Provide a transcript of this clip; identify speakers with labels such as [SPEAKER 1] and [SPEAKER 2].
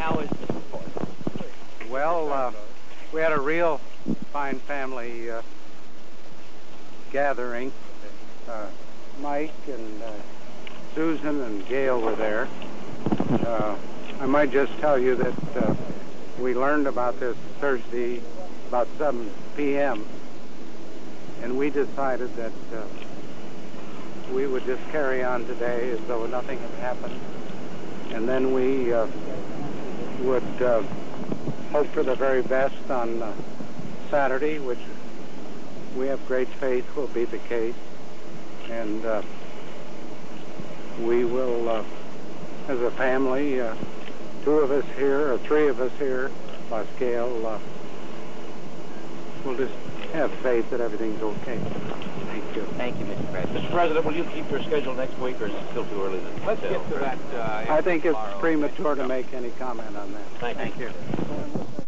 [SPEAKER 1] how is the support?
[SPEAKER 2] Well, we had a real fine family gathering. Mike and Susan and Gail were there. I might just tell you that we learned about this Thursday about 7 p.m. and we decided that we would just carry on today as though nothing had happened, and then we would hope for the very best on Saturday, which we have great faith will be the case, and we will, as a family, 2 of us here, or 3 of us here, plus Gail, we'll just have faith that everything's okay. Thank you.
[SPEAKER 1] Thank you, Mr. President.
[SPEAKER 3] Mr. President, will you keep your schedule next week, or is it still too early to
[SPEAKER 4] Let's get to that.
[SPEAKER 2] I think it's premature to make any comment on that.
[SPEAKER 3] Thank you.
[SPEAKER 2] Thank you.